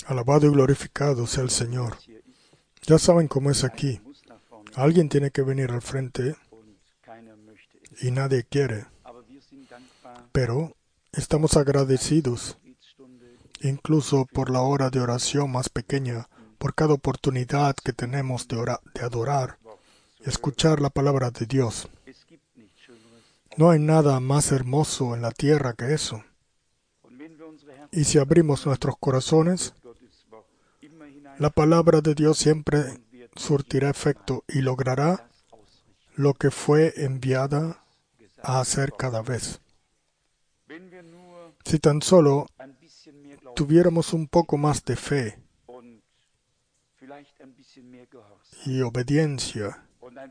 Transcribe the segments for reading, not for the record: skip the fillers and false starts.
Alabado y glorificado sea el Señor. Ya saben cómo es aquí. Alguien tiene que venir al frente y nadie quiere. Pero estamos agradecidos, incluso por la hora de oración más pequeña, por cada oportunidad que tenemos de adorar y escuchar la palabra de Dios. No hay nada más hermoso en la tierra que eso. Y si abrimos nuestros corazones, la palabra de Dios siempre surtirá efecto y logrará lo que fue enviada a hacer cada vez. Si tan solo tuviéramos un poco más de fe y obediencia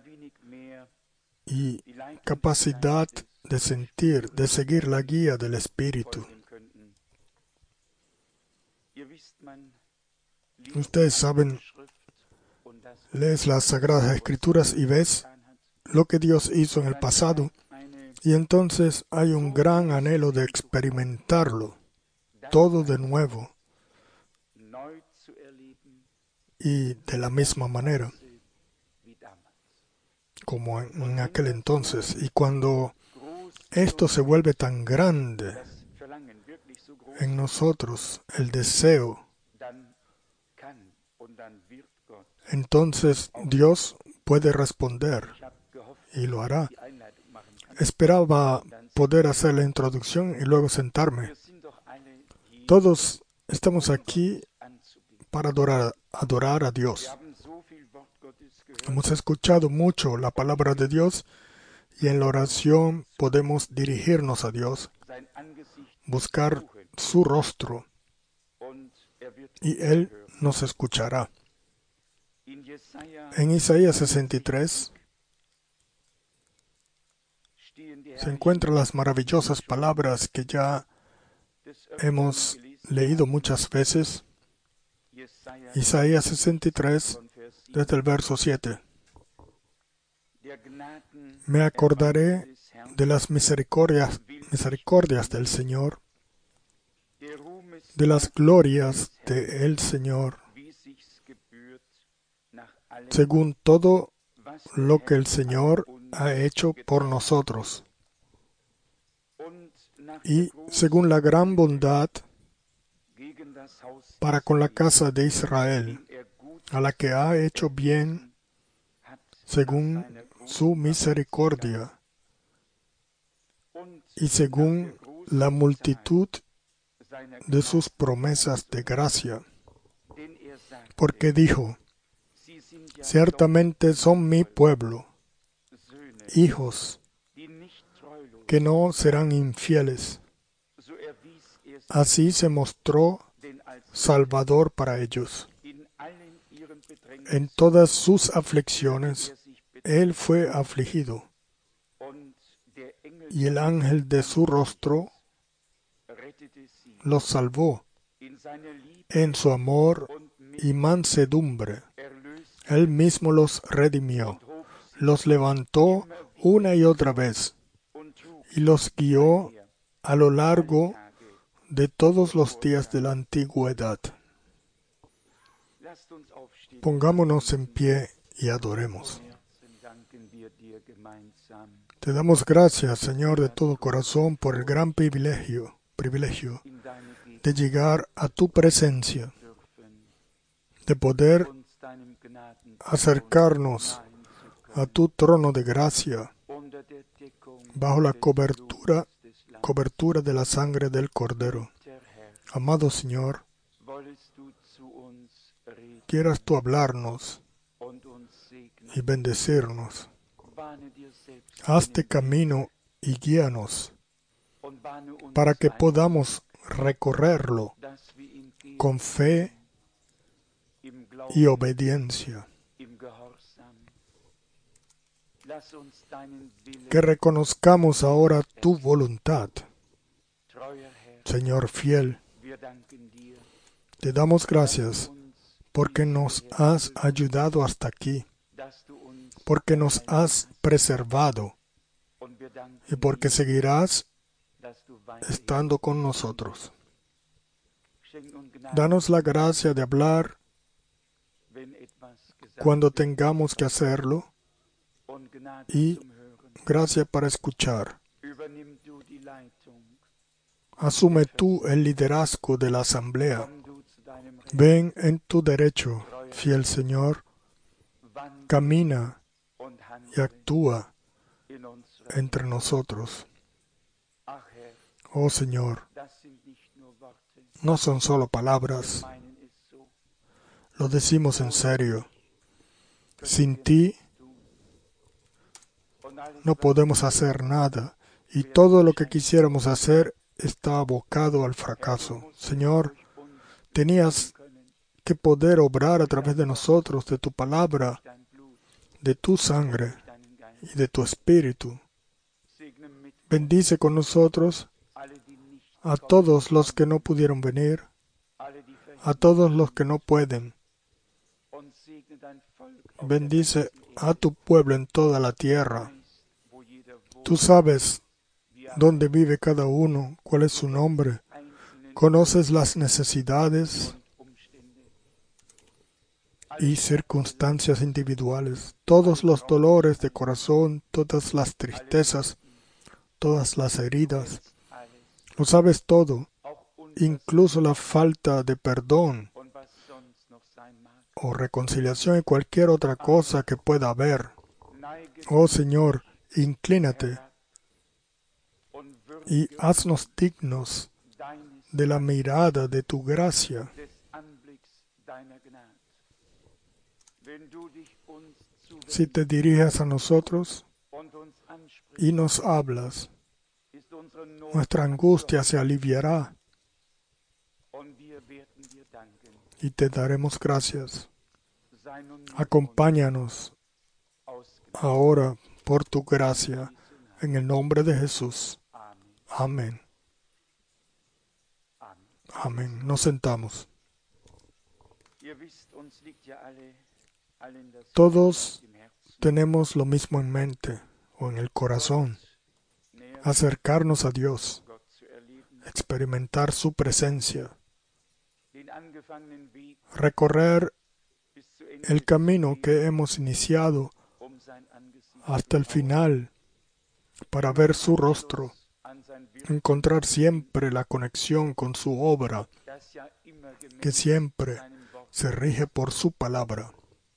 y capacidad de sentir, de seguir la guía del Espíritu. Ustedes saben, lees las Sagradas Escrituras y ves lo que Dios hizo en el pasado, y entonces hay un gran anhelo de experimentarlo todo de nuevo y de la misma manera como en aquel entonces. Y cuando esto se vuelve tan grande en nosotros, el deseo, entonces Dios puede responder y lo hará. Esperaba poder hacer la introducción y luego sentarme. Todos estamos aquí para adorar a Dios. Hemos escuchado mucho la palabra de Dios y en la oración podemos dirigirnos a Dios, buscar su rostro y Él nos escuchará. En Isaías 63 se encuentran las maravillosas palabras que ya hemos leído muchas veces. Isaías 63, desde el verso 7. Me acordaré de las misericordias del Señor, de las glorias del Señor, según todo lo que el Señor ha hecho por nosotros, y según la gran bondad para con la casa de Israel, a la que ha hecho bien según su misericordia y según la multitud de sus promesas de gracia. Porque dijo, ciertamente son mi pueblo, hijos que no serán infieles. Así se mostró Salvador para ellos. En todas sus aflicciones, Él fue afligido, y el ángel de su rostro los salvó. En su amor y mansedumbre, Él mismo los redimió, los levantó una y otra vez, y los guió a lo largo de todos los días de la antigüedad. Pongámonos en pie y adoremos. Te damos gracias, Señor, de todo corazón por el gran privilegio de llegar a tu presencia, de poder acercarnos a tu trono de gracia bajo la cobertura de la sangre del Cordero. Amado Señor, quieras tú hablarnos y bendecirnos. Hazte camino y guíanos para que podamos recorrerlo con fe y obediencia. Que reconozcamos ahora tu voluntad. Señor fiel, te damos gracias porque nos has ayudado hasta aquí, porque nos has preservado y porque seguirás estando con nosotros. Danos la gracia de hablar cuando tengamos que hacerlo y gracia para escuchar. Asume tú el liderazgo de la asamblea. Ven en tu derecho, fiel Señor. Camina y actúa entre nosotros. Oh Señor, no son solo palabras, lo decimos en serio. Sin ti no podemos hacer nada y todo lo que quisiéramos hacer está abocado al fracaso. Señor, tenías que poder obrar a través de nosotros, de tu palabra, de tu sangre y de tu espíritu. Bendice con nosotros a todos los que no pudieron venir, a todos los que no pueden. Bendice a tu pueblo en toda la tierra. Tú sabes dónde vive cada uno, cuál es su nombre. Conoces las necesidades y circunstancias individuales, todos los dolores de corazón, todas las tristezas, todas las heridas. Lo sabes todo, incluso la falta de perdón o reconciliación y cualquier otra cosa que pueda haber. Oh Señor, inclínate y haznos dignos de la mirada de tu gracia. Si te diriges a nosotros y nos hablas, nuestra angustia se aliviará y te daremos gracias. Acompáñanos ahora por tu gracia, en el nombre de Jesús. Amén. Amén. Nos sentamos. Todos tenemos lo mismo en mente o en el corazón: acercarnos a Dios, experimentar su presencia, recorrer el camino que hemos iniciado hasta el final para ver su rostro, encontrar siempre la conexión con su obra, que siempre se rige por su palabra.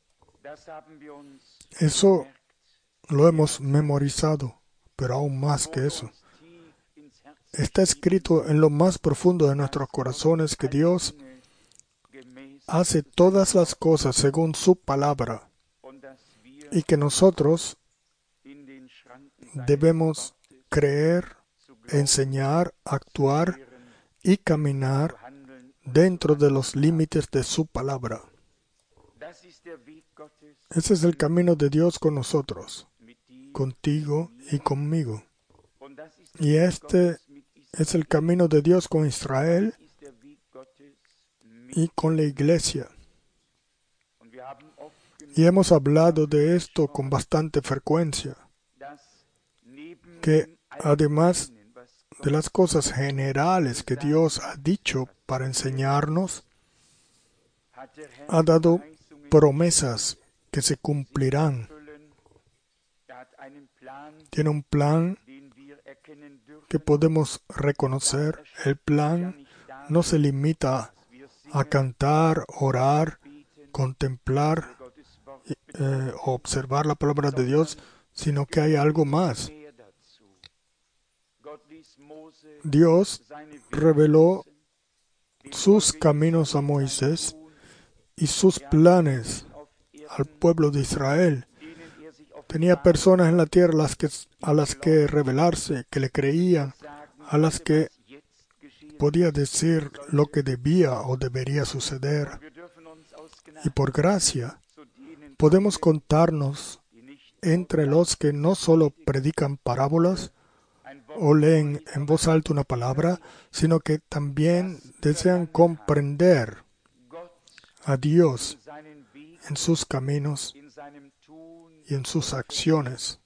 Eso lo hemos memorizado, pero aún más que eso. Está escrito en lo más profundo de nuestros corazones que Dios hace todas las cosas según su palabra y que nosotros debemos creer, enseñar, actuar y caminar dentro de los límites de su palabra. Ese es el camino de Dios con nosotros, contigo y conmigo. Y este es el camino de Dios con Israel y con la iglesia. Y hemos hablado de esto con bastante frecuencia, que además de las cosas generales que Dios ha dicho para enseñarnos, ha dado promesas que se cumplirán. Tiene un plan que podemos reconocer. El plan no se limita a cantar, orar, contemplar, observar la palabra de Dios, sino que hay algo más. Dios reveló sus caminos a Moisés y sus planes al pueblo de Israel. Tenía personas en la tierra a las que revelarse, que le creían, a las que podía decir lo que debía o debería suceder. Y por gracia podemos contarnos entre los que no solo predican parábolas o leen en voz alta una palabra, sino que también desean comprender a Dios en sus caminos y en sus acciones.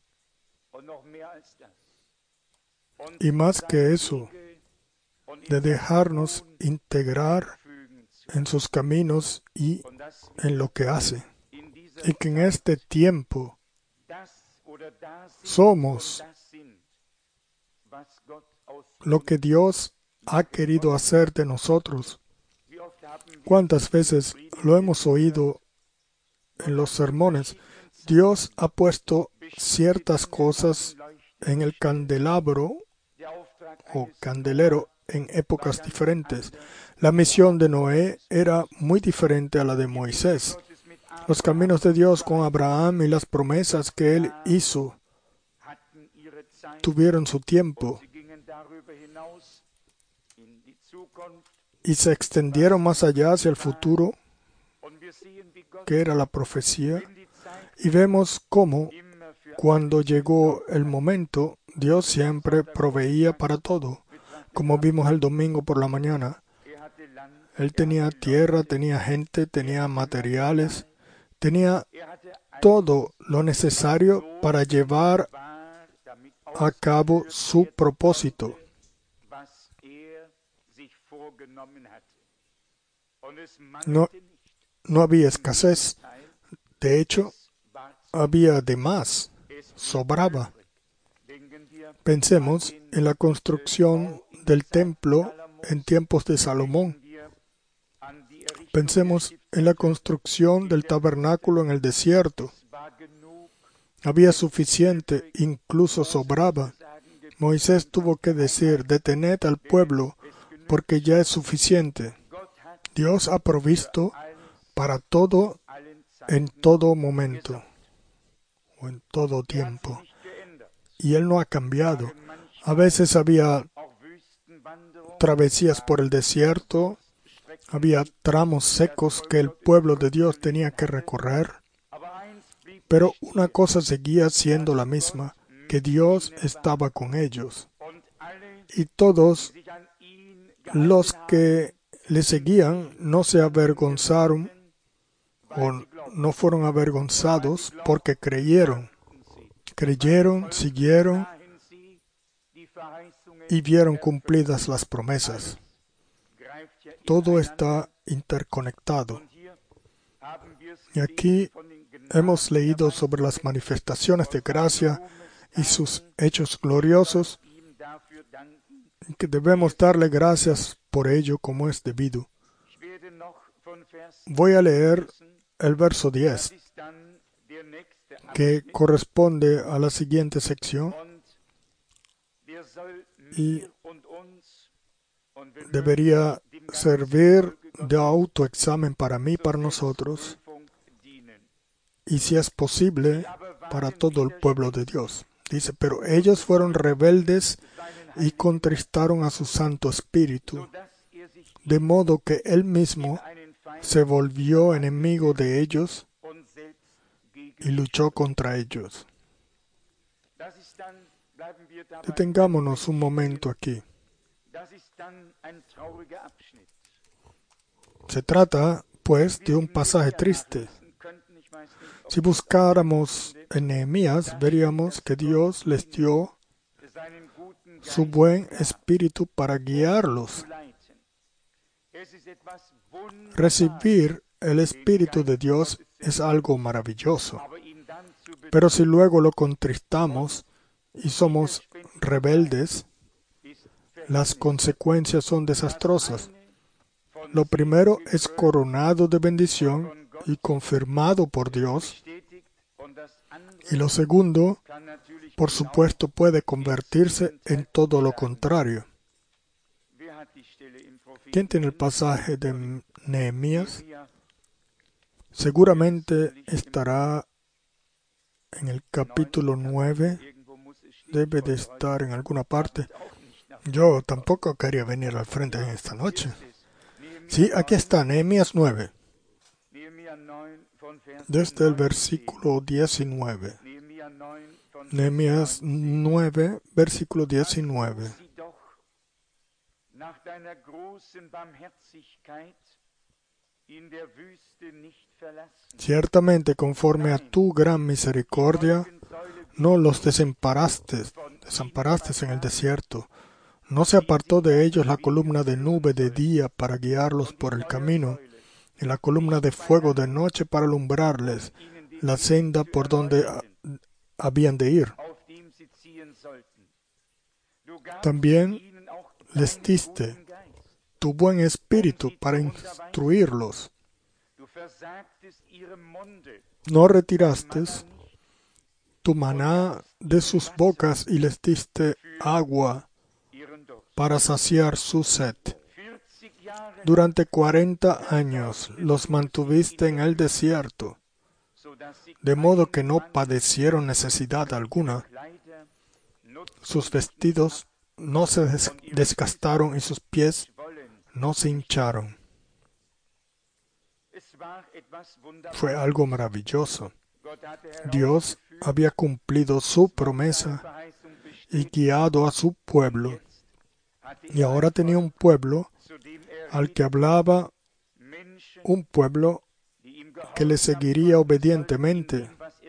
Y más que eso, de dejarnos integrar en sus caminos y en lo que hace. Y que en este tiempo somos lo que Dios ha querido hacer de nosotros. ¿Cuántas veces lo hemos oído en los sermones? Dios ha puesto ciertas cosas en el candelabro o candelero en épocas diferentes. La misión de Noé era muy diferente a la de Moisés. Los caminos de Dios con Abraham y las promesas que Él hizo tuvieron su tiempo y se extendieron más allá hacia el futuro, que era la profecía, y vemos cómo cuando llegó el momento, Dios siempre proveía para todo. Como vimos el domingo por la mañana, Él tenía tierra, tenía gente, tenía materiales, tenía todo lo necesario para llevar a cabo su propósito. No había escasez. De hecho, había de más, sobraba. Pensemos en la construcción del templo en tiempos de Salomón. Pensemos en la construcción del tabernáculo en el desierto. Había suficiente, incluso sobraba. Moisés tuvo que decir: detened al pueblo, porque ya es suficiente. Dios ha provisto para todo en todo momento o en todo tiempo. Y Él no ha cambiado. A veces había travesías por el desierto, había tramos secos que el pueblo de Dios tenía que recorrer, pero una cosa seguía siendo la misma, que Dios estaba con ellos. Y todos los que le seguían no se avergonzaron o no fueron avergonzados porque creyeron, siguieron y vieron cumplidas las promesas. Todo está interconectado. Y aquí hemos leído sobre las manifestaciones de gracia y sus hechos gloriosos, y que debemos darle gracias por ello como es debido. Voy a leer el verso 10, que corresponde a la siguiente sección, y debería servir de autoexamen para mí, para nosotros, y si es posible, para todo el pueblo de Dios. Dice: pero ellos fueron rebeldes y contristaron a su Santo Espíritu, de modo que Él mismo se volvió enemigo de ellos y luchó contra ellos. Detengámonos un momento aquí. Se trata, pues, de un pasaje triste. Si buscáramos en Nehemías, veríamos que Dios les dio su buen espíritu para guiarlos. Recibir el Espíritu de Dios es algo maravilloso. Pero si luego lo contristamos y somos rebeldes, las consecuencias son desastrosas. Lo primero es coronado de bendición y confirmado por Dios. Y lo segundo, por supuesto, puede convertirse en todo lo contrario. ¿Quién tiene el pasaje de Nehemías? Seguramente estará en el capítulo 9. Debe de estar en alguna parte. Yo tampoco quería venir al frente en esta noche. Sí, aquí está, Nehemías 9. Desde el versículo 19. Nehemías 9, versículo 19. Ciertamente, conforme a tu gran misericordia, no los desamparaste en el desierto, No se apartó de ellos la columna de nube de día para guiarlos por el camino, y la columna de fuego de noche para alumbrarles la senda por donde habían de ir. También les diste tu buen espíritu para instruirlos. No retiraste tu maná de sus bocas y les diste agua para saciar su sed. Durante 40 años los mantuviste en el desierto, de modo que no padecieron necesidad alguna. Sus vestidos no se desgastaron y sus pies no se hincharon. Fue algo maravilloso. Dios había cumplido su promesa y guiado a su pueblo. Y ahora tenía un pueblo al que hablaba, un pueblo que le seguiría obedientemente.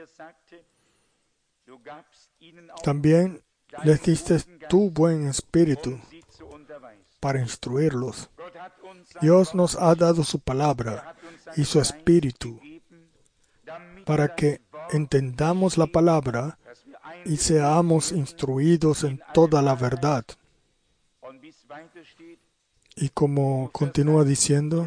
También les diste tu buen espíritu para instruirlos. Dios nos ha dado su palabra y su espíritu para que entendamos la palabra y seamos instruidos en toda la verdad. Y como continúa diciendo,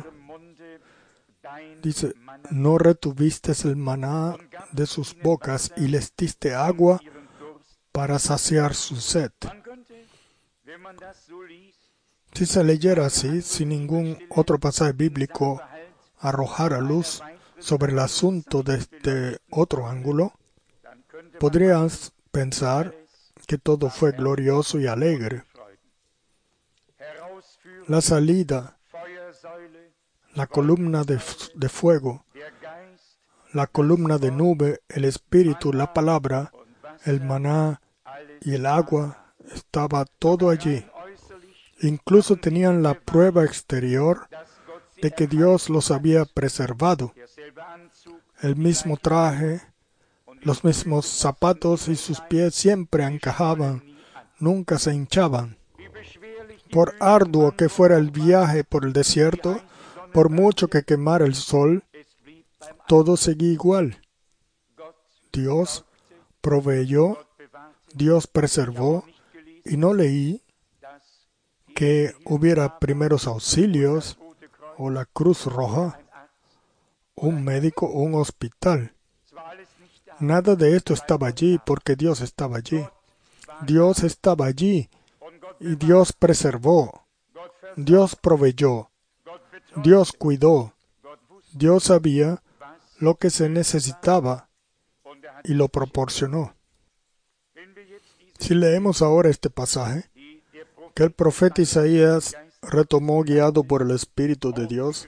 dice, no retuviste el maná de sus bocas y les diste agua para saciar su sed. Si se leyera así, sin ningún otro pasaje bíblico arrojara luz sobre el asunto desde otro ángulo, podrías pensar que todo fue glorioso y alegre. La salida, la columna de fuego, la columna de nube, el espíritu, la palabra, el maná y el agua, estaba todo allí. Incluso tenían la prueba exterior de que Dios los había preservado. El mismo traje, los mismos zapatos y sus pies siempre encajaban, nunca se hinchaban. Por arduo que fuera el viaje por el desierto, por mucho que quemara el sol, todo seguía igual. Dios proveyó, Dios preservó, y no leí que hubiera primeros auxilios o la Cruz Roja, un médico o un hospital. Nada de esto estaba allí porque Dios estaba allí. Dios estaba allí y Dios preservó. Dios proveyó. Dios cuidó. Dios sabía lo que se necesitaba y lo proporcionó. Si leemos ahora este pasaje, que el profeta Isaías retomó guiado por el Espíritu de Dios,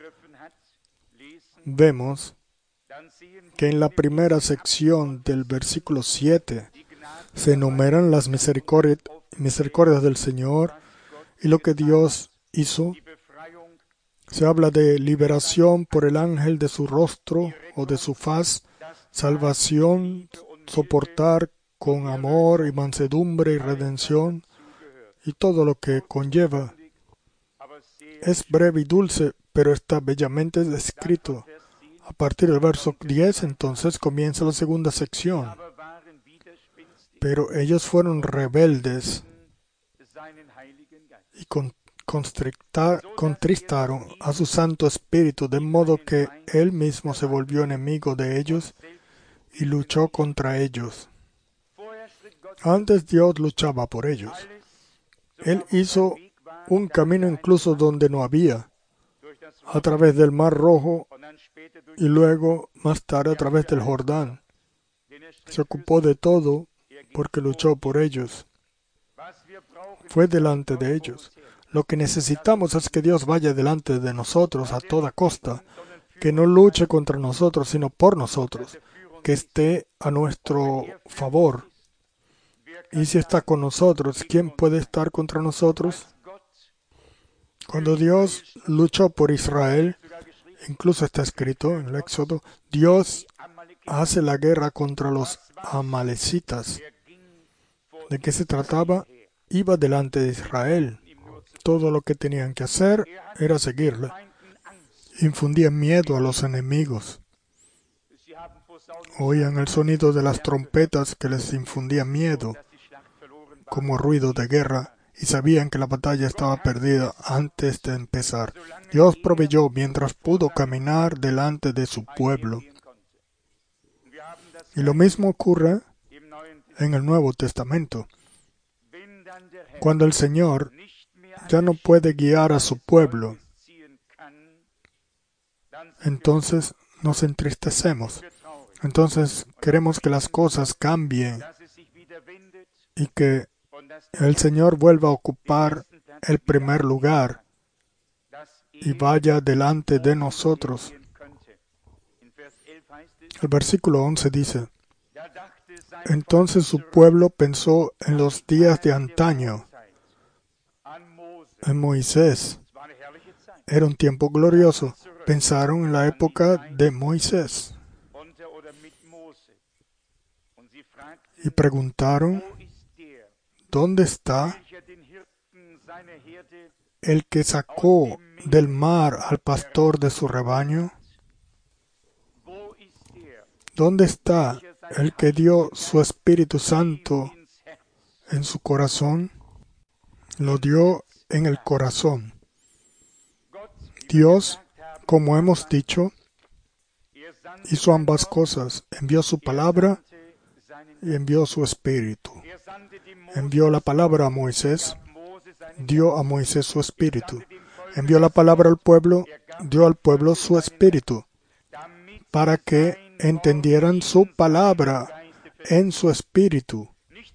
vemos que en la primera sección del versículo 7 se enumeran las misericordias del Señor y lo que Dios hizo. Se habla de liberación por el ángel de su rostro o de su faz, salvación, soportar con amor y mansedumbre y redención y todo lo que conlleva. Es breve y dulce, pero está bellamente descrito. A partir del verso 10, entonces, comienza la segunda sección. Pero ellos fueron rebeldes y contristaron a su Santo Espíritu, de modo que Él mismo se volvió enemigo de ellos y luchó contra ellos. Antes Dios luchaba por ellos. Él hizo un camino incluso donde no había, a través del Mar Rojo y luego, más tarde, a través del Jordán. Se ocupó de todo porque luchó por ellos. Fue delante de ellos. Lo que necesitamos es que Dios vaya delante de nosotros a toda costa, que no luche contra nosotros, sino por nosotros, que esté a nuestro favor. Y si está con nosotros, ¿quién puede estar contra nosotros? Cuando Dios luchó por Israel, incluso está escrito en el Éxodo, Dios hace la guerra contra los amalecitas. ¿De qué se trataba? iba delante de Israel. Todo lo que tenían que hacer era seguirle. Infundía miedo a los enemigos. Oían el sonido de las trompetas que les infundía miedo, como ruido de guerra, y sabían que la batalla estaba perdida antes de empezar. Dios proveyó mientras pudo caminar delante de su pueblo. Y lo mismo ocurre en el Nuevo Testamento. Cuando el Señor ya no puede guiar a su pueblo, entonces nos entristecemos. Entonces queremos que las cosas cambien y que el Señor vuelva a ocupar el primer lugar y vaya delante de nosotros. El versículo 11 dice: entonces su pueblo pensó en los días de antaño, en Moisés. Era un tiempo glorioso. Pensaron en la época de Moisés y preguntaron: ¿dónde está el que sacó del mar al pastor de su rebaño? ¿Dónde está el que dio su Espíritu Santo en su corazón? Lo dio en el corazón. Dios, como hemos dicho, hizo ambas cosas. Envió su palabra y envió su Espíritu. Envió la palabra a Moisés, dio a Moisés su Espíritu. Envió la palabra al pueblo, dio al pueblo su Espíritu, para que entendieran su palabra en su espíritu,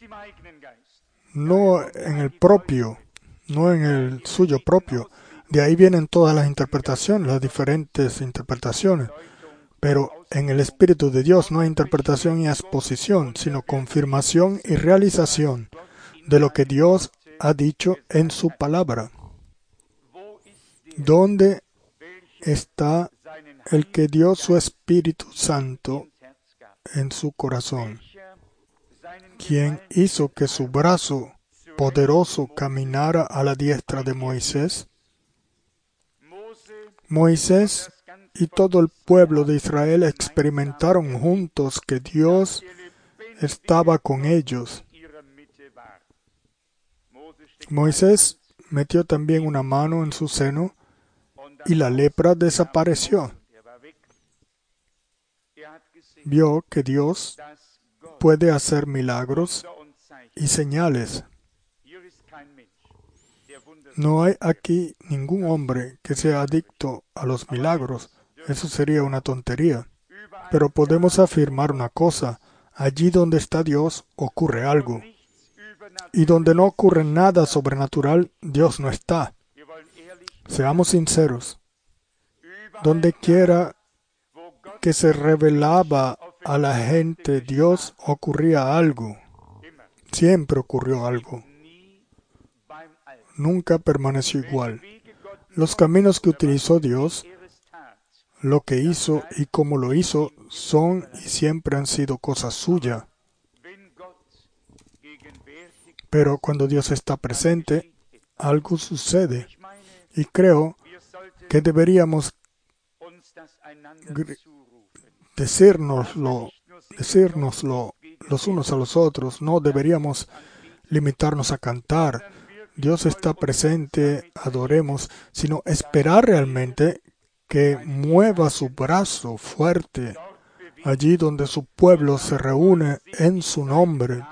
no en el propio, no en el suyo propio. De ahí vienen todas las interpretaciones, las diferentes interpretaciones. Pero en el Espíritu de Dios no hay interpretación y exposición, sino confirmación y realización de lo que Dios ha dicho en su palabra. ¿Dónde está el que dio su Espíritu Santo en su corazón? ¿Quién hizo que su brazo poderoso caminara a la diestra de Moisés? Moisés y todo el pueblo de Israel experimentaron juntos que Dios estaba con ellos. Moisés metió también una mano en su seno y la lepra desapareció. Vio que Dios puede hacer milagros y señales. No hay aquí ningún hombre que sea adicto a los milagros. Eso sería una tontería. Pero podemos afirmar una cosa: allí donde está Dios ocurre algo. Y donde no ocurre nada sobrenatural, Dios no está. Seamos sinceros. Donde quiera que se revelaba a la gente Dios, ocurría algo. Siempre ocurrió algo. Nunca permaneció igual. Los caminos que utilizó Dios, lo que hizo y cómo lo hizo, son y siempre han sido cosas suyas. Pero cuando Dios está presente, algo sucede. Y creo que deberíamos decírnoslo los unos a los otros. No deberíamos limitarnos a cantar: Dios está presente, adoremos, sino esperar realmente que mueva su brazo fuerte allí donde su pueblo se reúne en su nombre,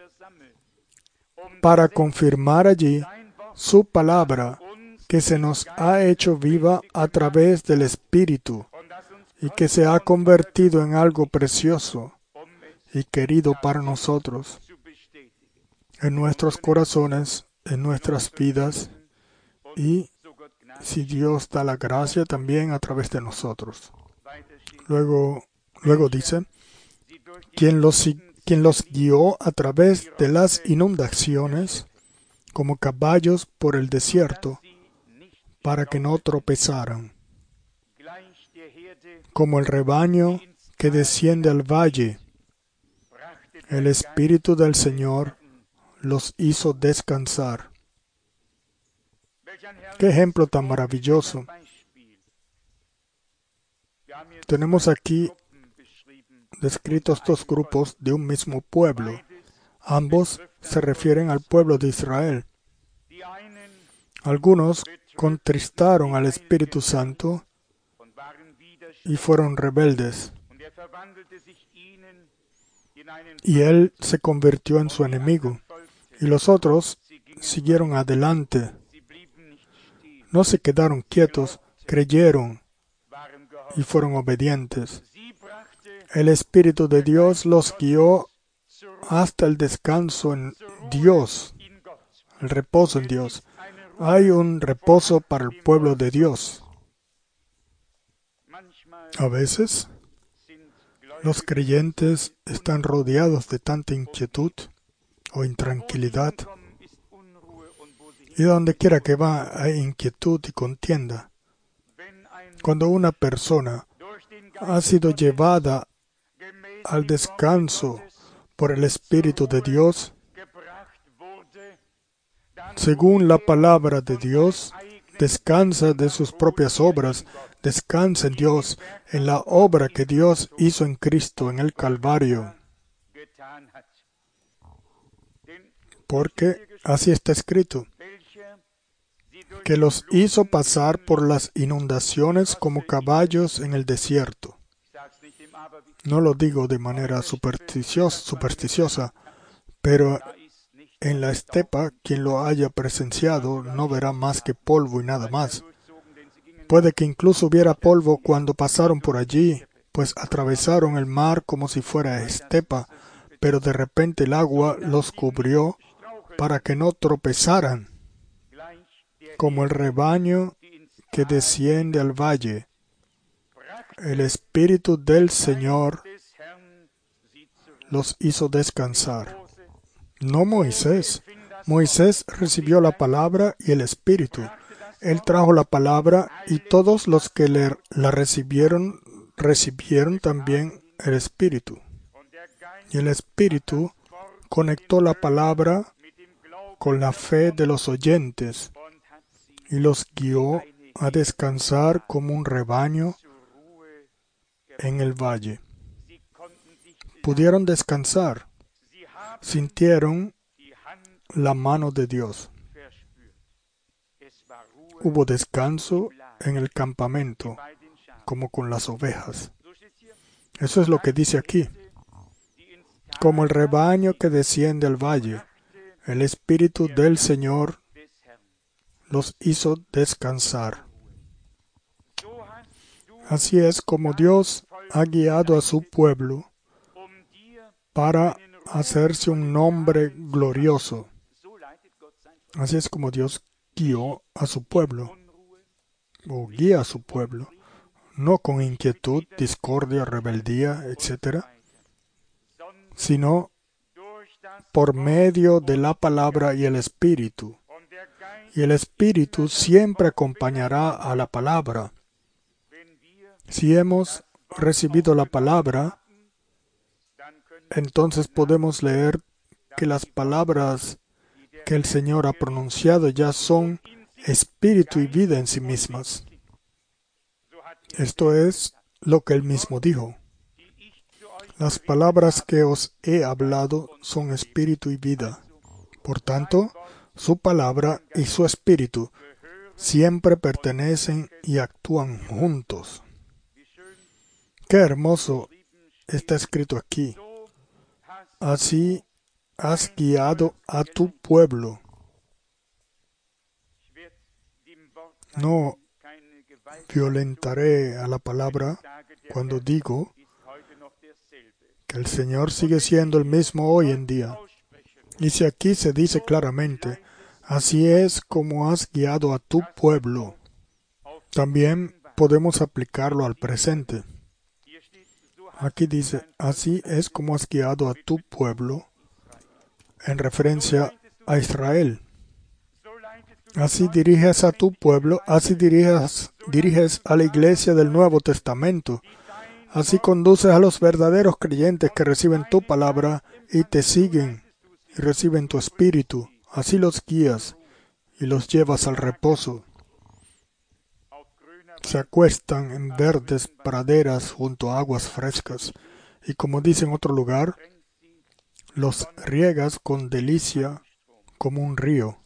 para confirmar allí su palabra que se nos ha hecho viva a través del Espíritu y que se ha convertido en algo precioso y querido para nosotros, en nuestros corazones, en nuestras vidas, y, si Dios da la gracia, también a través de nosotros. Luego dice: quien los guió a través de las inundaciones, como caballos por el desierto, para que no tropezaran, como el rebaño que desciende al valle. El Espíritu del Señor los hizo descansar. ¡Qué ejemplo tan maravilloso! Tenemos aquí descritos dos grupos de un mismo pueblo. Ambos se refieren al pueblo de Israel. Algunos contristaron al Espíritu Santo y fueron rebeldes. Y Él se convirtió en su enemigo. Y los otros siguieron adelante. No se quedaron quietos, creyeron y fueron obedientes. El Espíritu de Dios los guió hasta el descanso en Dios, el reposo en Dios. Hay un reposo para el pueblo de Dios. A veces, los creyentes están rodeados de tanta inquietud o intranquilidad, y donde quiera que va hay inquietud y contienda. Cuando una persona ha sido llevada al descanso por el Espíritu de Dios, según la palabra de Dios, descansa de sus propias obras, descansa en Dios, en la obra que Dios hizo en Cristo, en el Calvario. Porque así está escrito, que los hizo pasar por las inundaciones como caballos en el desierto. No lo digo de manera supersticiosa, pero en la estepa, quien lo haya presenciado no verá más que polvo y nada más. Puede que incluso hubiera polvo cuando pasaron por allí, pues atravesaron el mar como si fuera estepa, pero de repente el agua los cubrió para que no tropezaran, como el rebaño que desciende al valle. El Espíritu del Señor los hizo descansar. No Moisés. Moisés recibió la palabra y el Espíritu. Él trajo la palabra y todos los que la recibieron también el Espíritu. Y el Espíritu conectó la palabra con la fe de los oyentes y los guió a descansar como un rebaño en el valle. Pudieron descansar. Sintieron la mano de Dios. Hubo descanso en el campamento, como con las ovejas. Eso es lo que dice aquí. Como el rebaño que desciende al valle, el Espíritu del Señor los hizo descansar. Así es como Dios ha guiado a su pueblo para hacerse un nombre glorioso. Así es como Dios guió a su pueblo, o guía a su pueblo, no con inquietud, discordia, rebeldía, etc., sino por medio de la palabra y el Espíritu. Y el Espíritu siempre acompañará a la palabra. Si hemos recibido la palabra, entonces podemos leer que las palabras que el Señor ha pronunciado ya son espíritu y vida en sí mismas. Esto es lo que Él mismo dijo. Las palabras que os he hablado son espíritu y vida. Por tanto, su palabra y su espíritu siempre pertenecen y actúan juntos. ¡Qué hermoso está escrito aquí! Así has guiado a tu pueblo. No violentaré a la palabra cuando digo que el Señor sigue siendo el mismo hoy en día. Y si aquí se dice claramente, así es como has guiado a tu pueblo, también podemos aplicarlo al presente. Aquí dice, así es como has guiado a tu pueblo, en referencia a Israel. Así diriges a tu pueblo, así diriges a la iglesia del Nuevo Testamento. Así conduces a los verdaderos creyentes que reciben tu palabra y te siguen y reciben tu espíritu. Así los guías y los llevas al reposo. Se acuestan en verdes praderas junto a aguas frescas. Y como dice en otro lugar, los riegas con delicia como un río.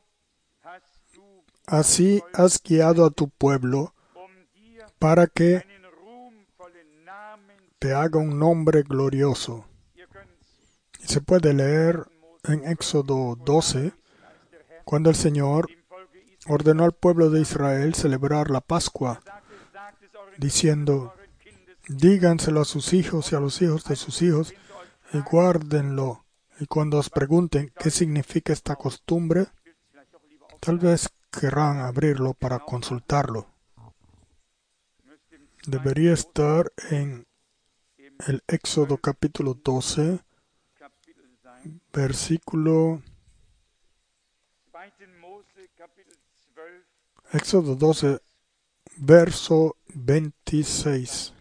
Así has guiado a tu pueblo para que te haga un nombre glorioso. Y se puede leer en Éxodo 12, cuando el Señor ordenó al pueblo de Israel celebrar la Pascua, diciendo, díganselo a sus hijos y a los hijos de sus hijos, y guárdenlo. Y cuando os pregunten qué significa esta costumbre, tal vez querrán abrirlo para consultarlo. Debería estar en el Éxodo capítulo 12, versículo... Éxodo 12, verso 26.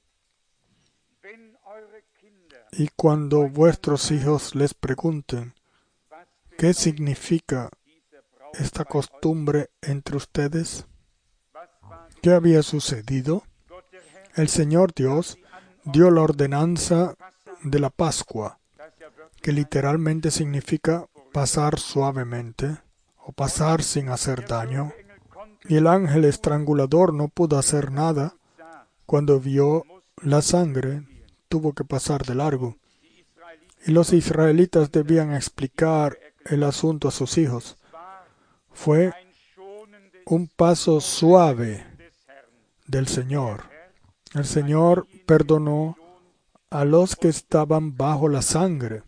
Y cuando vuestros hijos les pregunten, ¿qué significa esta costumbre entre ustedes? ¿Qué había sucedido? El Señor Dios dio la ordenanza de la Pascua, que literalmente significa pasar suavemente o pasar sin hacer daño. Y el ángel estrangulador no pudo hacer nada cuando vio la sangre, tuvo que pasar de largo. Y los israelitas debían explicar el asunto a sus hijos. Fue un paso suave del Señor. El Señor perdonó a los que estaban bajo la sangre.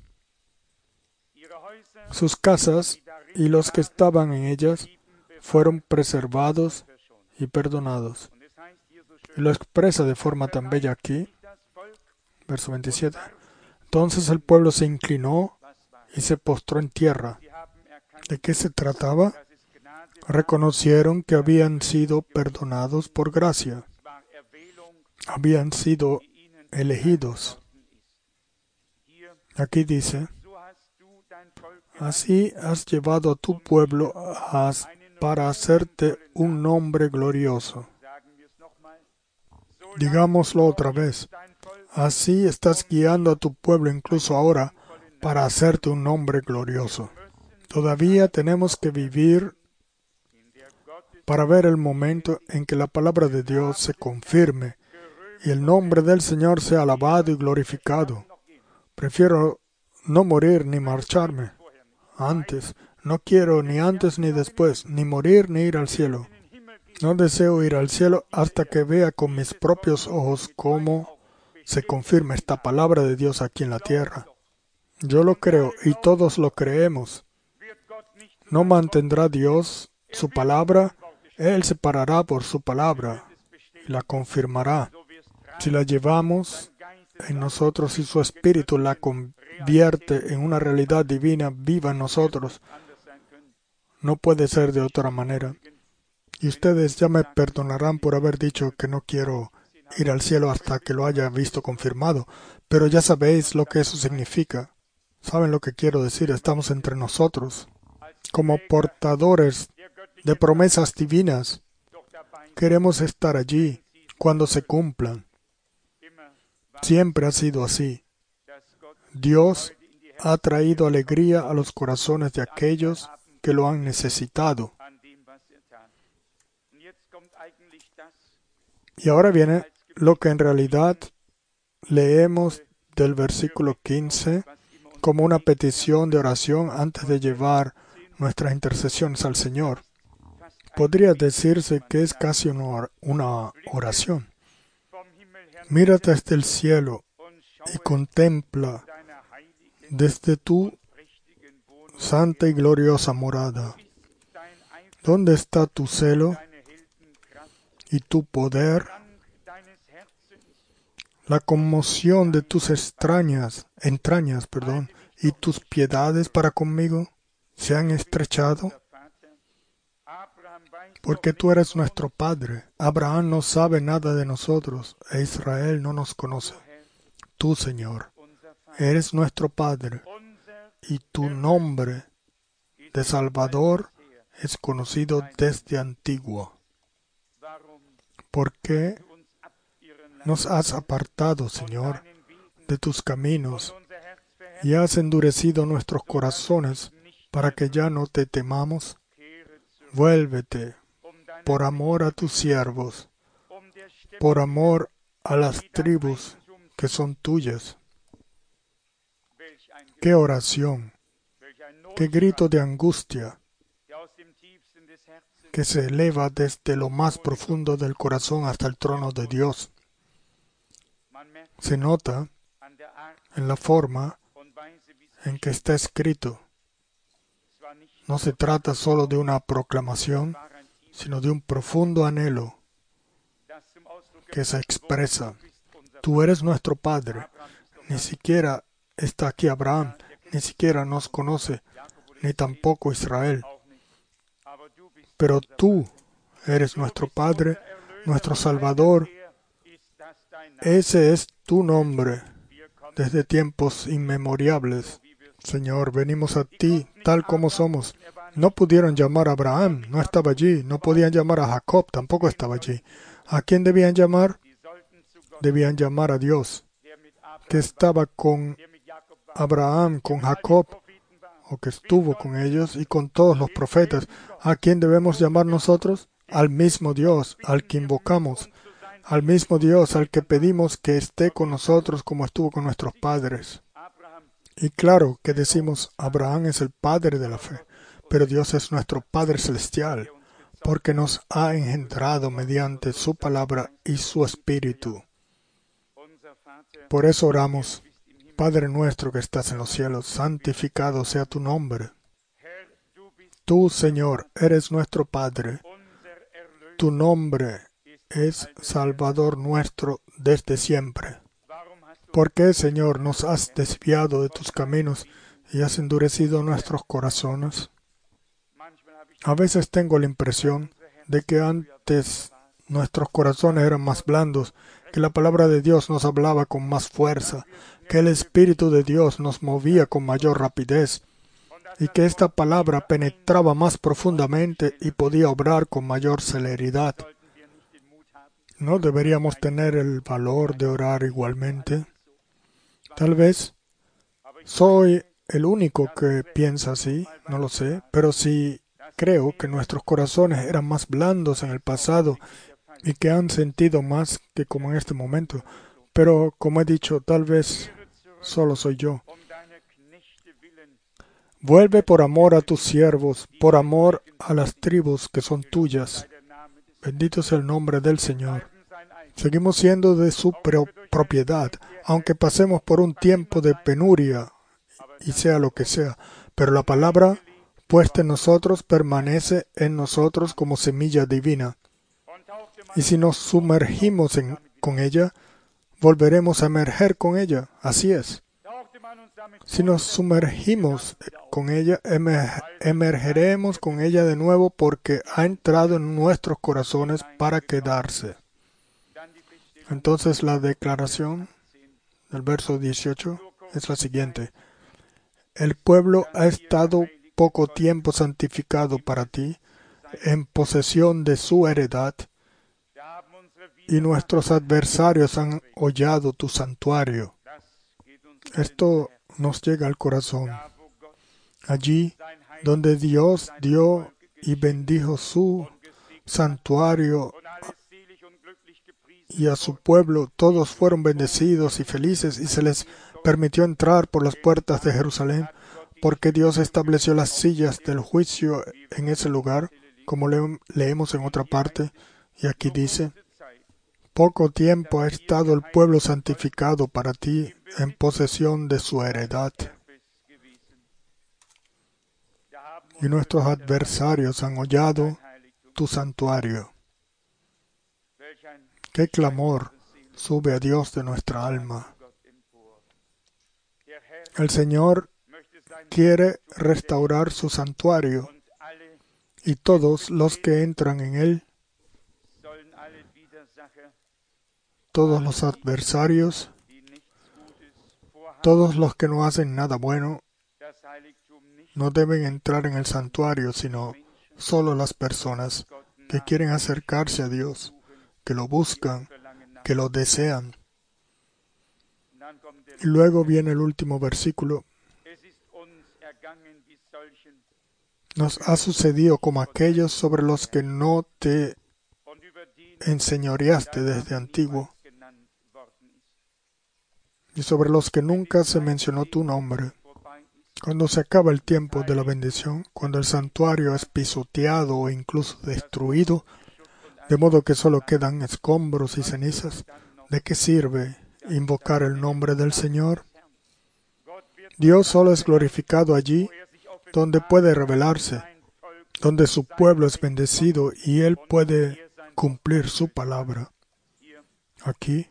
Sus casas y los que estaban en ellas fueron preservados y perdonados. Y lo expresa de forma tan bella aquí, verso 27. Entonces el pueblo se inclinó y se postró en tierra. ¿De qué se trataba? Reconocieron que habían sido perdonados por gracia. Habían sido elegidos. Aquí dice, así has llevado a tu pueblo para hacerte un nombre glorioso. Digámoslo otra vez. Así estás guiando a tu pueblo incluso ahora para hacerte un nombre glorioso. Todavía tenemos que vivir para ver el momento en que la palabra de Dios se confirme y el nombre del Señor sea alabado y glorificado. Prefiero no morir ni marcharme antes. No quiero ni antes ni después, ni morir ni ir al cielo. No deseo ir al cielo hasta que vea con mis propios ojos cómo se confirma esta palabra de Dios aquí en la tierra. Yo lo creo y todos lo creemos. ¿No mantendrá Dios su palabra? Él se parará por su palabra y la confirmará. Si la llevamos en nosotros y su Espíritu la convierte en una realidad divina viva en nosotros, no puede ser de otra manera. Y ustedes ya me perdonarán por haber dicho que no quiero ir al cielo hasta que lo haya visto confirmado, pero ya sabéis lo que eso significa. ¿Saben lo que quiero decir? Estamos entre nosotros, como portadores de promesas divinas. Queremos estar allí cuando se cumplan. Siempre ha sido así. Dios ha traído alegría a los corazones de aquellos que lo han necesitado. Y ahora viene lo que en realidad leemos del versículo 15 como una petición de oración antes de llevar nuestras intercesiones al Señor. Podría decirse que es casi una oración. Mira desde el cielo y contempla desde tu santa y gloriosa morada. ¿Dónde está tu celo y tu poder? La conmoción de tus entrañas, y tus piedades para conmigo se han estrechado. Porque tú eres nuestro Padre. Abraham no sabe nada de nosotros e Israel no nos conoce. Tú, Señor, eres nuestro Padre y tu nombre de Salvador es conocido desde antiguo. ¿Por qué nos has apartado, Señor, de tus caminos y has endurecido nuestros corazones para que ya no te temamos? Vuélvete por amor a tus siervos, por amor a las tribus que son tuyas. ¡Qué oración! ¡Qué grito de angustia que se eleva desde lo más profundo del corazón hasta el trono de Dios! Se nota en la forma en que está escrito. No se trata solo de una proclamación, sino de un profundo anhelo que se expresa. Tú eres nuestro Padre. Ni siquiera está aquí Abraham, ni siquiera nos conoce, ni tampoco Israel. Pero tú eres nuestro Padre, nuestro Salvador. Ese es tu nombre desde tiempos inmemoriales. Señor, venimos a ti tal como somos. No pudieron llamar a Abraham, no estaba allí. No podían llamar a Jacob, tampoco estaba allí. ¿A quién debían llamar? Debían llamar a Dios, que estaba con Abraham, con Jacob, o que estuvo con ellos y con todos los profetas. ¿A quién debemos llamar nosotros? Al mismo Dios, al que invocamos, al mismo Dios, al que pedimos que esté con nosotros como estuvo con nuestros padres. Y claro que decimos, Abraham es el padre de la fe, pero Dios es nuestro Padre Celestial, porque nos ha engendrado mediante su palabra y su Espíritu. Por eso oramos, Padre nuestro que estás en los cielos, santificado sea tu nombre. Tú, Señor, eres nuestro Padre. Tu nombre es Salvador nuestro desde siempre. ¿Por qué, Señor, nos has desviado de tus caminos y has endurecido nuestros corazones? A veces tengo la impresión de que antes nuestros corazones eran más blandos, que la palabra de Dios nos hablaba con más fuerza, que el Espíritu de Dios nos movía con mayor rapidez, y que esta palabra penetraba más profundamente y podía obrar con mayor celeridad. ¿No deberíamos tener el valor de orar igualmente? Tal vez soy el único que piensa así, no lo sé, pero sí creo que nuestros corazones eran más blandos en el pasado y que han sentido más que como en este momento. Pero, como he dicho, tal vez solo soy yo. Vuelve por amor a tus siervos, por amor a las tribus que son tuyas. Bendito sea el nombre del Señor. Seguimos siendo de su propiedad, aunque pasemos por un tiempo de penuria y sea lo que sea. Pero la palabra puesta en nosotros permanece en nosotros como semilla divina. Y si nos sumergimos con ella, volveremos a emerger con ella. Así es. Si nos sumergimos con ella, emergeremos con ella de nuevo porque ha entrado en nuestros corazones para quedarse. Entonces la declaración del verso 18 es la siguiente. El pueblo ha estado poco tiempo santificado para ti, en posesión de su heredad, y nuestros adversarios han hollado tu santuario. Esto nos llega al corazón. Allí donde Dios dio y bendijo su santuario y a su pueblo, todos fueron bendecidos y felices y se les permitió entrar por las puertas de Jerusalén, porque Dios estableció las sillas del juicio en ese lugar, como leemos en otra parte, y aquí dice, poco tiempo ha estado el pueblo santificado para ti en posesión de su heredad. Y nuestros adversarios han hollado tu santuario. ¡Qué clamor sube a Dios de nuestra alma! El Señor quiere restaurar su santuario y todos los que entran en él, todos los adversarios, todos los que no hacen nada bueno, no deben entrar en el santuario, sino solo las personas que quieren acercarse a Dios, que lo buscan, que lo desean. Y luego viene el último versículo. Nos ha sucedido como aquellos sobre los que no te enseñoreaste desde antiguo y sobre los que nunca se mencionó tu nombre. Cuando se acaba el tiempo de la bendición, cuando el santuario es pisoteado o incluso destruido, de modo que solo quedan escombros y cenizas, ¿de qué sirve invocar el nombre del Señor? Dios solo es glorificado allí donde puede revelarse, donde su pueblo es bendecido y Él puede cumplir su palabra. Aquí,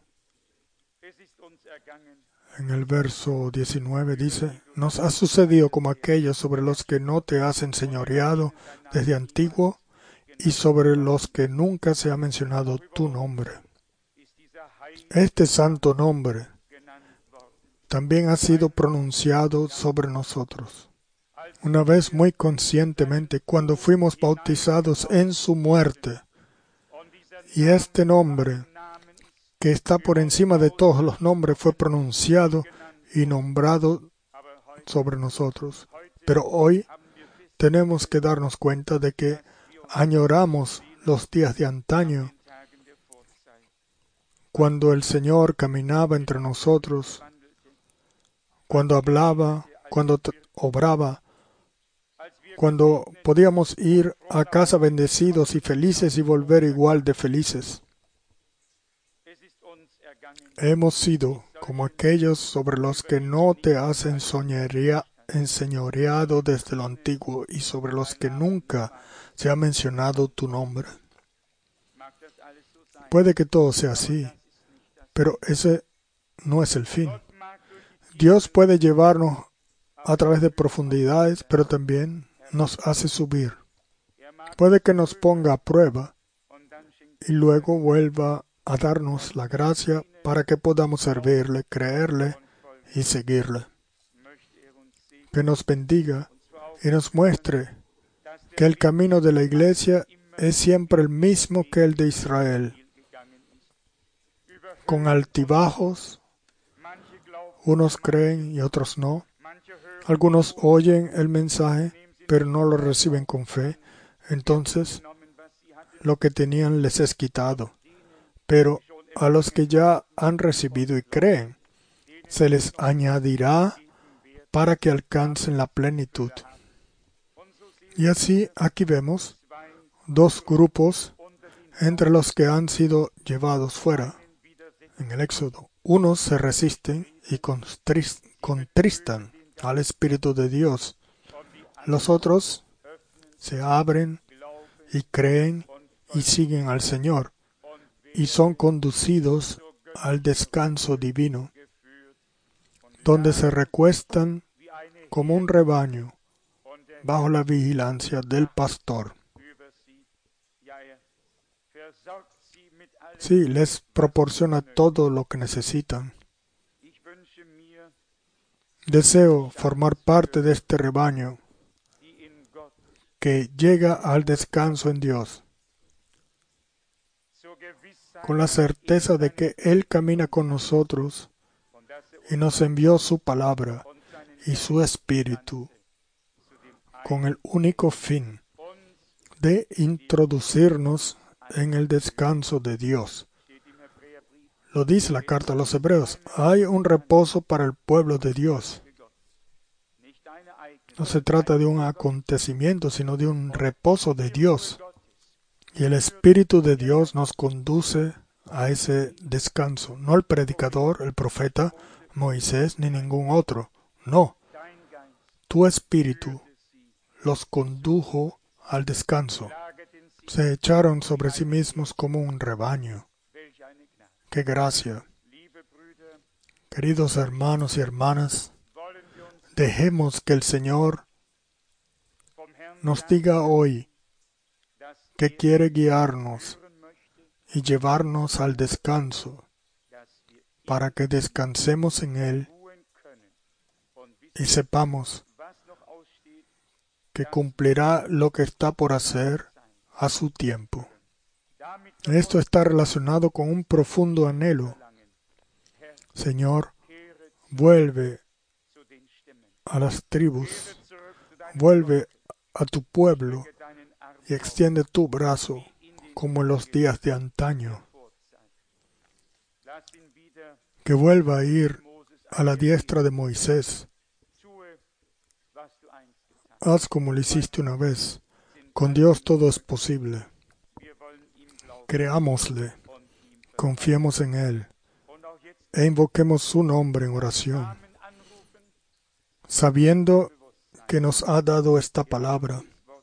en el verso 19 dice, nos ha sucedido como aquellos sobre los que no te has enseñoreado desde antiguo y sobre los que nunca se ha mencionado tu nombre. Este santo nombre también ha sido pronunciado sobre nosotros. Una vez muy conscientemente, cuando fuimos bautizados en su muerte, y este nombre, que está por encima de todos los nombres, fue pronunciado y nombrado sobre nosotros. Pero hoy tenemos que darnos cuenta de que añoramos los días de antaño, cuando el Señor caminaba entre nosotros, cuando hablaba, cuando obraba, cuando podíamos ir a casa bendecidos y felices y volver igual de felices. Hemos sido como aquellos sobre los que no te has enseñoreado desde lo antiguo y sobre los que nunca se ha mencionado tu nombre. Puede que todo sea así, pero ese no es el fin. Dios puede llevarnos a través de profundidades, pero también nos hace subir. Puede que nos ponga a prueba y luego vuelva a darnos la gracia para que podamos servirle, creerle y seguirle. Que nos bendiga y nos muestre que el camino de la iglesia es siempre el mismo que el de Israel, con altibajos. Unos creen y otros no. Algunos oyen el mensaje, pero no lo reciben con fe. Entonces, lo que tenían les es quitado. Pero a los que ya han recibido y creen, se les añadirá para que alcancen la plenitud. Y así aquí vemos dos grupos entre los que han sido llevados fuera en el Éxodo. Unos se resisten y contristan al Espíritu de Dios. Los otros se abren y creen y siguen al Señor y son conducidos al descanso divino, donde se recuestan como un rebaño bajo la vigilancia del pastor. Sí, les proporciona todo lo que necesitan. Deseo formar parte de este rebaño que llega al descanso en Dios, con la certeza de que Él camina con nosotros y nos envió su palabra y su Espíritu, con el único fin de introducirnos en el descanso de Dios. Lo dice la carta a los Hebreos, hay un reposo para el pueblo de Dios. No se trata de un acontecimiento, sino de un reposo de Dios. Y el Espíritu de Dios nos conduce a ese descanso. No el predicador, el profeta, Moisés, ni ningún otro. No. Tu Espíritu los condujo al descanso. Se echaron sobre sí mismos como un rebaño. ¡Qué gracia! Queridos hermanos y hermanas, dejemos que el Señor nos diga hoy que quiere guiarnos y llevarnos al descanso para que descansemos en Él y sepamos que cumplirá lo que está por hacer a su tiempo. Esto está relacionado con un profundo anhelo. Señor, vuelve a las tribus, vuelve a tu pueblo y extiende tu brazo como en los días de antaño. Que vuelva a ir a la diestra de Moisés. Haz como lo hiciste una vez. Con Dios todo es posible. Creámosle, confiemos en Él e invoquemos su nombre en oración, sabiendo que nos ha dado esta palabra.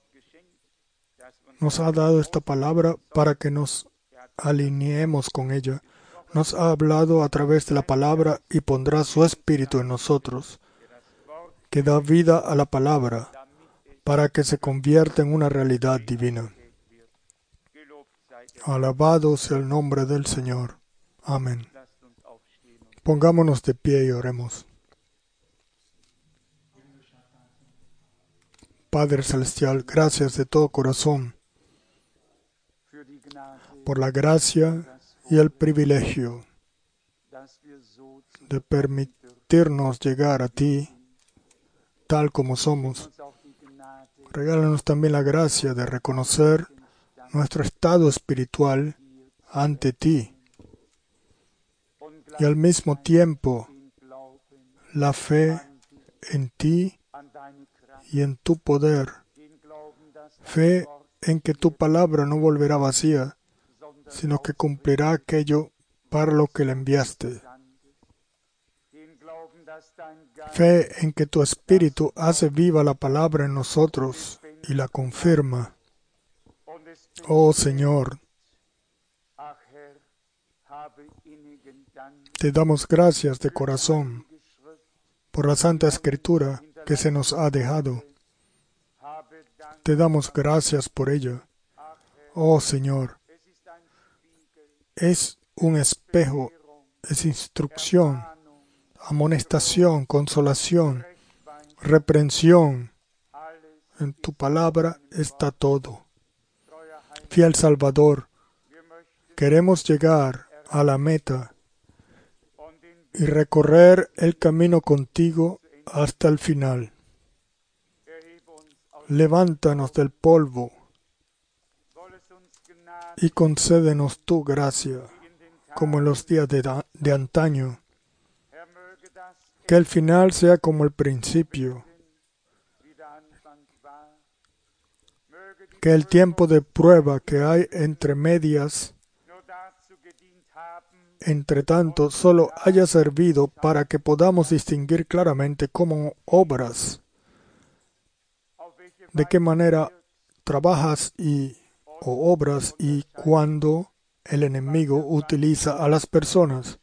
Nos ha dado esta palabra para que nos alineemos con ella. Nos ha hablado a través de la palabra y pondrá su espíritu en nosotros, que da vida a la palabra, para que se convierta en una realidad divina. Alabado sea el nombre del Señor. Amén. Pongámonos de pie y oremos. Padre Celestial, gracias de todo corazón por la gracia y el privilegio de permitirnos llegar a ti tal como somos. Regálanos también la gracia de reconocer nuestro estado espiritual ante ti y al mismo tiempo la fe en ti y en tu poder, fe en que tu palabra no volverá vacía, sino que cumplirá aquello para lo que la enviaste. Fe en que tu Espíritu hace viva la palabra en nosotros y la confirma. Oh Señor, te damos gracias de corazón por la Santa Escritura que se nos ha dejado. Te damos gracias por ella. Oh Señor, es un espejo, es instrucción, amonestación, consolación, reprensión. En tu palabra está todo. Fiel Salvador, queremos llegar a la meta y recorrer el camino contigo hasta el final. Levántanos del polvo y concédenos tu gracia, como en los días de antaño. Que el final sea como el principio. Que el tiempo de prueba que hay entre medias, entre tanto, solo haya servido para que podamos distinguir claramente cómo obras, de qué manera trabajas o obras y cuándo el enemigo utiliza a las personas.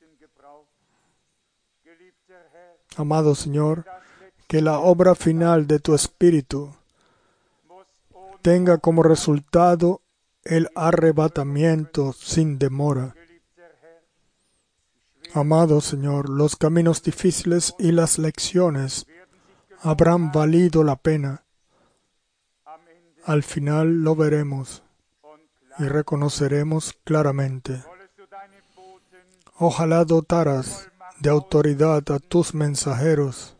Amado Señor, que la obra final de tu Espíritu tenga como resultado el arrebatamiento sin demora. Amado Señor, los caminos difíciles y las lecciones habrán valido la pena. Al final lo veremos y reconoceremos claramente. Ojalá dotaras de autoridad a tus mensajeros,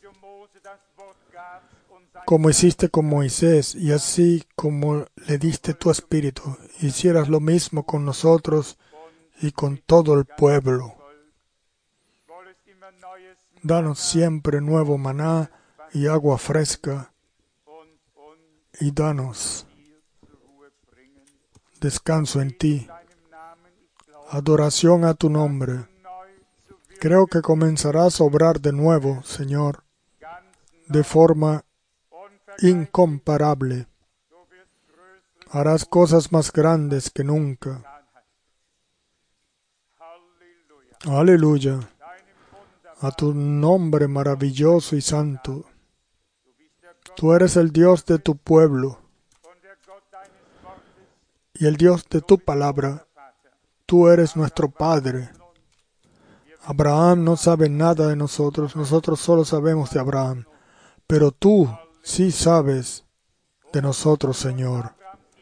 como hiciste con Moisés, y así como le diste tu espíritu, hicieras lo mismo con nosotros y con todo el pueblo. Danos siempre nuevo maná y agua fresca, y danos descanso en ti, adoración a tu nombre. Creo que comenzarás a obrar de nuevo, Señor, de forma incomparable. Harás cosas más grandes que nunca. Aleluya. A tu nombre maravilloso y santo. Tú eres el Dios de tu pueblo y el Dios de tu palabra. Tú eres nuestro Padre. Abraham no sabe nada de nosotros, nosotros solo sabemos de Abraham. Pero tú sí sabes de nosotros, Señor.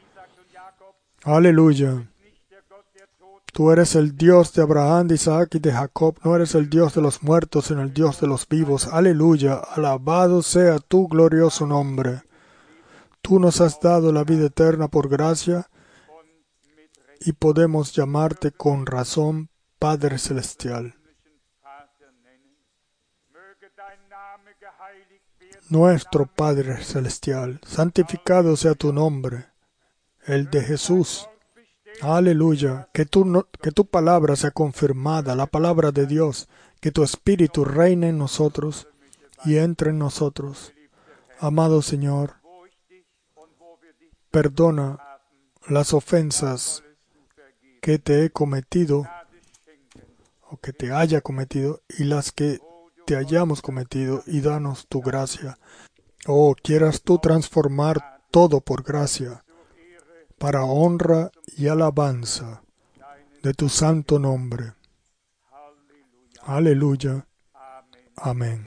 Aleluya. Tú eres el Dios de Abraham, de Isaac y de Jacob. No eres el Dios de los muertos, sino el Dios de los vivos. Aleluya. Alabado sea tu glorioso nombre. Tú nos has dado la vida eterna por gracia y podemos llamarte con razón Padre Celestial. Nuestro Padre Celestial, santificado sea tu nombre, el de Jesús. Aleluya, que tu palabra sea confirmada, la palabra de Dios, que tu Espíritu reine en nosotros y entre en nosotros. Amado Señor, perdona las ofensas que te he cometido o que te haya cometido y las que te hayamos cometido y danos tu gracia. Oh, quieras tú transformar todo por gracia, para honra y alabanza de tu santo nombre. Aleluya. Amén.